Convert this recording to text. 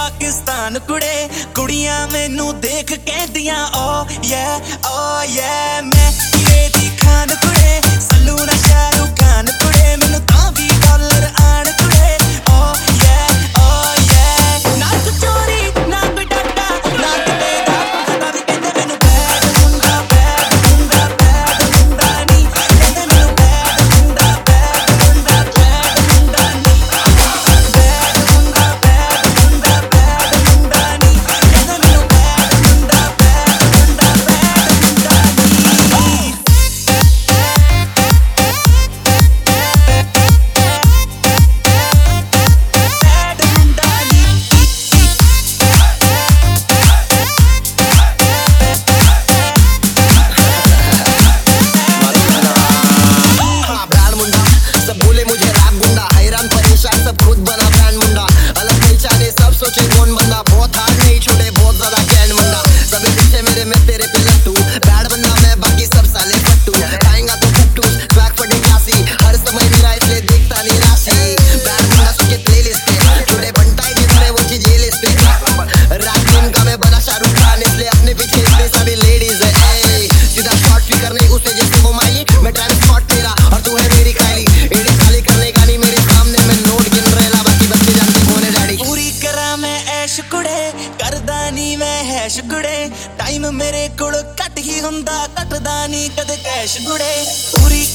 पाकिस्तान कुड़े कुड़ियां मैनू देख कहदियां ओ ये मैं हीरे दी खान कुड़े सल्लू ना शाहरुख खान कुड़े मैनू तां भी डॉलर आन कुड़े ओ ये ना तू चोरी ना कोई डाटा ना किते दा पता भी कहंदे मैनू बैड मुंडा नी कहंदे मैनू बैड मुंडा नी टाइम मेरे कोल घट ही हुंदा घटदा नहीं कदे कैश गुड़े पूरी